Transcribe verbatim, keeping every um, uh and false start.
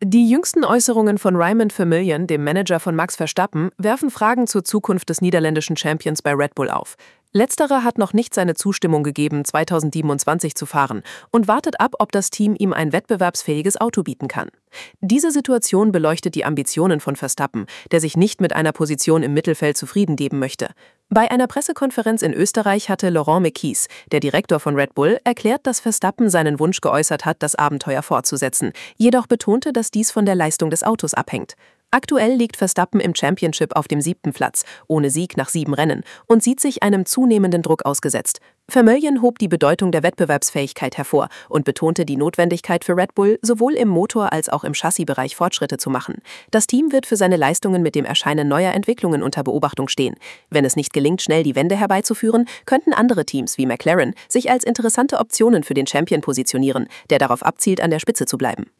Die jüngsten Äußerungen von Raymond Vermeulen, dem Manager von Max Verstappen, werfen Fragen zur Zukunft des niederländischen Champions bei Red Bull auf. Letzterer hat noch nicht seine Zustimmung gegeben, zweitausendsiebenundzwanzig zu fahren und wartet ab, ob das Team ihm ein wettbewerbsfähiges Auto bieten kann. Diese Situation beleuchtet die Ambitionen von Verstappen, der sich nicht mit einer Position im Mittelfeld zufrieden geben möchte. Bei einer Pressekonferenz in Österreich hatte Laurent Mekies, der Direktor von Red Bull, erklärt, dass Verstappen seinen Wunsch geäußert hat, das Abenteuer fortzusetzen, jedoch betonte, dass dies von der Leistung des Autos abhängt. Aktuell liegt Verstappen im Championship auf dem siebten Platz, ohne Sieg nach sieben Rennen, und sieht sich einem zunehmenden Druck ausgesetzt. Vermeulen hob die Bedeutung der Wettbewerbsfähigkeit hervor und betonte die Notwendigkeit für Red Bull, sowohl im Motor- als auch im Chassisbereich Fortschritte zu machen. Das Team wird für seine Leistungen mit dem Erscheinen neuer Entwicklungen unter Beobachtung stehen. Wenn es nicht gelingt, schnell die Wende herbeizuführen, könnten andere Teams wie McLaren sich als interessante Optionen für den Champion positionieren, der darauf abzielt, an der Spitze zu bleiben.